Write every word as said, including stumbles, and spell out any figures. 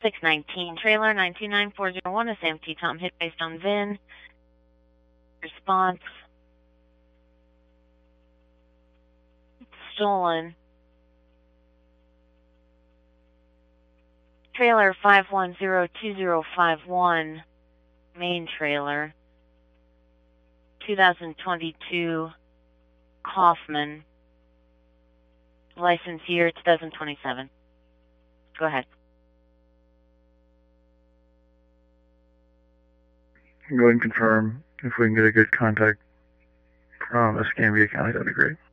six nineteen, trailer nine two nine four zero one, a Sam T. Tom hit based on V I N. Response. Stolen. Trailer five one zero two zero five one, main trailer. two thousand twenty-two Kaufman. License year two thousand twenty-seven. Go ahead. Go ahead and confirm. If we can get a good contact from Escambia County, that'd be great.